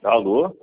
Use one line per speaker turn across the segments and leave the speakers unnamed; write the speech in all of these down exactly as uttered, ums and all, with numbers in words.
Alô?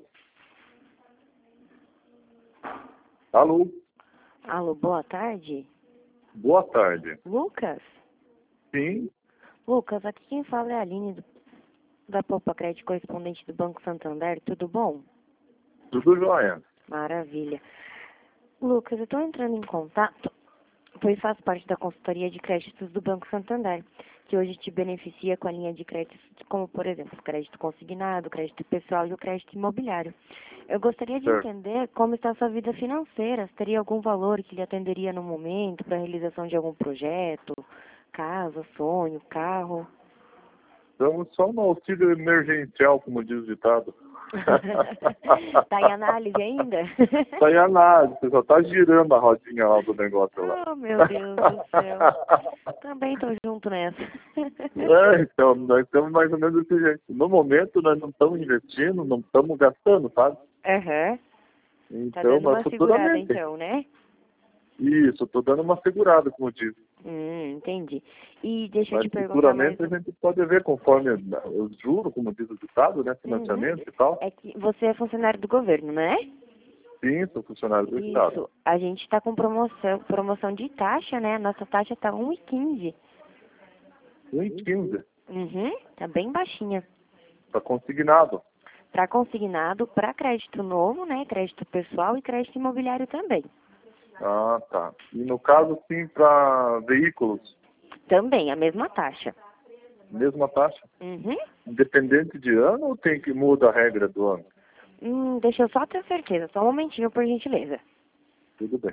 Alô?
Alô, boa tarde.
Boa tarde.
Lucas?
Sim?
Lucas, aqui quem fala é a Aline do, da Poupa Crédito, correspondente do Banco Santander. Tudo bom?
Tudo jóia.
Maravilha. Lucas, eu estou entrando em contato, pois faço parte da consultoria de créditos do Banco Santander, que hoje te beneficia com a linha de créditos, como, por exemplo, o crédito consignado, o crédito pessoal e o crédito imobiliário. Eu gostaria de
Certo.
entender como está a sua vida financeira, se teria algum valor que lhe atenderia no momento para a realização de algum projeto, casa, sonho, carro.
Estamos só no auxílio emergencial, como diz o ditado.
Está em análise ainda?
Está em análise, você só está girando a rodinha lá do negócio lá.
Oh, meu Deus do céu. Também estou junto nessa.
É, então, nós estamos mais ou menos desse jeito. No momento, nós não estamos investindo, não estamos gastando, sabe?
Aham. Tá
Então,
dando
mas
uma segurada
futuramente.
então, né?
Isso, estou dando uma segurada, como diz.
Hum, entendi. E deixa eu
Mas
te perguntar mais.
futuramente a gente pode ver conforme os juros, como diz o ditado, né? Financiamento
Uhum.
e tal.
É que você é funcionário do governo, não é?
Sim, sou funcionário do Estado.
Isso. A gente está com promoção, promoção de taxa, né? A nossa taxa tá um e quinze.
um e quinze.
Uhum. Tá bem baixinha.
Está consignado.
Para consignado, para crédito novo, né? Crédito pessoal e crédito imobiliário também.
Ah, tá. E no caso, sim, para veículos,
Também, a mesma taxa.
mesma taxa?
Uhum.
Independente de ano ou tem que mudar a regra do ano?
Hum, deixa eu só ter certeza. Só um momentinho, por gentileza.
Tudo bem.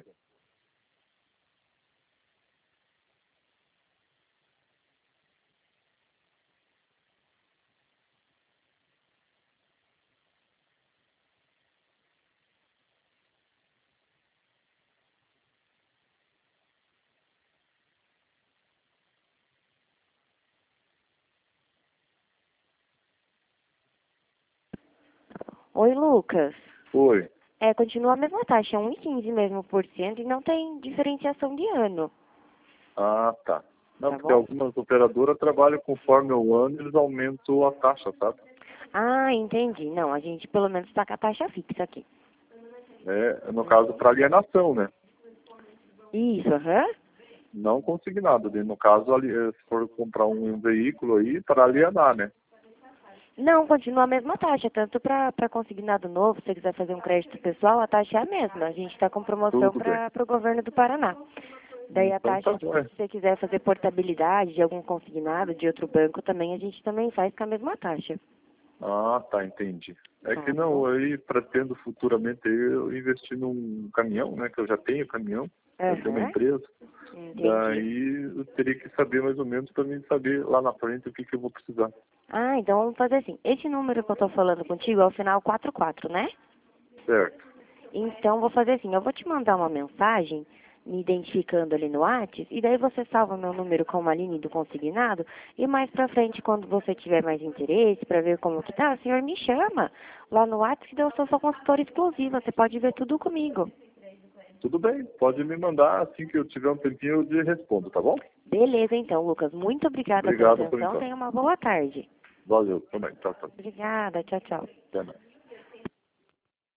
Oi, Lucas.
Oi.
É, continua a mesma taxa, um e quinze mesmo por cento e não tem diferenciação de ano.
Ah, tá. Não,
Tá
porque
bom?
algumas operadoras trabalham conforme o ano, eles aumentam a taxa, sabe?
Ah, entendi. Não, a gente pelo menos está com a taxa fixa aqui.
É, no caso, para alienação, né?
Isso, aham.
Não consignado. né? No caso, ali, eh, se for comprar um veículo aí, para alienar, né?
Não, continua a mesma taxa, tanto para consignado novo, se você quiser fazer um crédito pessoal, a taxa é a mesma. A gente está com promoção
Tudo bem.
para o governo do Paraná. Daí a
Então
taxa,
tá
tipo,
bom.
se você quiser fazer portabilidade de algum consignado de outro banco também, a gente também faz com a mesma taxa.
Ah, tá, entendi. É
Tá
que não,
bom?
aí pretendo futuramente eu investir num caminhão, né? Que eu já tenho caminhão, eu tenho uma
Aham,
empresa.
entendi.
Daí eu teria que saber mais ou menos para mim saber lá na frente o que, que eu vou precisar.
Ah, então vamos fazer assim. Esse número que eu tô falando contigo é o final quatro quatro, né?
Certo.
Então vou fazer assim, eu vou te mandar uma mensagem me identificando ali no WhatsApp, e daí você salva meu número como Aline do Consignado, e mais pra frente, quando você tiver mais interesse para ver como que tá, o senhor me chama lá no WhatsApp, que eu sou sua consultora exclusiva, você pode ver tudo comigo.
Tudo bem, pode me mandar assim que eu tiver um tempinho eu te respondo, tá bom?
Beleza, então, Lucas, muito obrigada pela
Obrigado por
atenção,
enquanto.
tenha uma boa tarde.
Valeu, também. Tchau, tchau.
Obrigada, tchau, tchau.
Até mais.